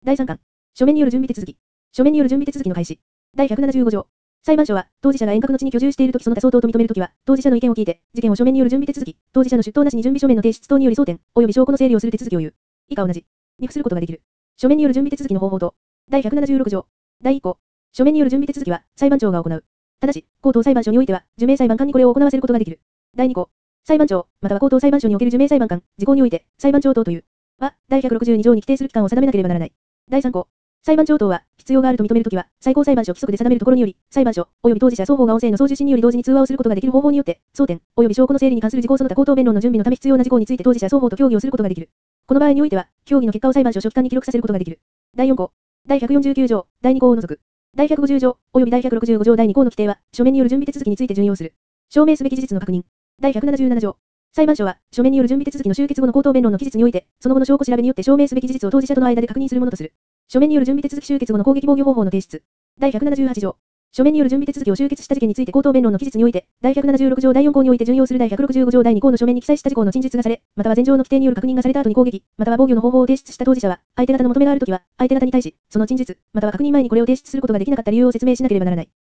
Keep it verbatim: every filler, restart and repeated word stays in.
だいさんかん。書面による準備手続き。書面による準備手続きの開始。だいひゃくななじゅうご条。裁判所は、当事者が遠隔の地に居住しているときその他相当と認めるときは、当事者の意見を聞いて、事件を書面による準備手続き、当事者の出頭なしに準備書面の提出等により争点、及び証拠の整理をする手続きを言う。以下同じ。に付することができる。書面による準備手続きの方法と。だいひゃくななじゅうろく条。だいいっ項。書面による準備手続きは、裁判長が行う。ただし、高等裁判所においては、受命裁判官にこれを行わせることができる。だいに項。裁判長、または高等裁判所における受命裁判官、事項において、裁判長等という。は、だいひゃくろくじゅうに条に規定する期間を定めなければならない。だいさん項。裁判長等は、必要があると認めるときは、最高裁判所規則で定めるところにより、裁判所、及び当事者双方が音声の送受信により同時に通話をすることができる方法によって、争点、及び証拠の整理に関する事項その他口頭弁論の準備のため必要な事項について当事者双方と協議をすることができる。この場合においては、協議の結果を裁判所書記官に記録させることができる。だいよん項。だいひゃくよんじゅうきゅう条、だいに項を除く。だいひゃくごじゅう条、及びだいひゃくろくじゅうご条だいに項の規定は、書面による準備手続きについて準用する。証明すべき事実の確認。だいひゃくななじゅうなな条。裁判所は、書面による準備手続きの終結後の口頭弁論の期日において、その後の証拠調べによって証明すべき事実を当事者との間で確認するものとする。書面による準備手続き終結後の攻撃防御方法の提出。だいひゃくななじゅうはち条。書面による準備手続きを終結した事件について口頭弁論の期日において、だいひゃくななじゅうろく条だいよん項において準用するだいひゃくろくじゅうご条だいに項の書面に記載した事項の陳述がされ、または前条の規定による確認がされた後に攻撃、または防御の方法を提出した当事者は、相手方の求めがあるときは、相手方に対し、その陳述、または確認前にこれを提出することができなかった理由を説明しなければならない。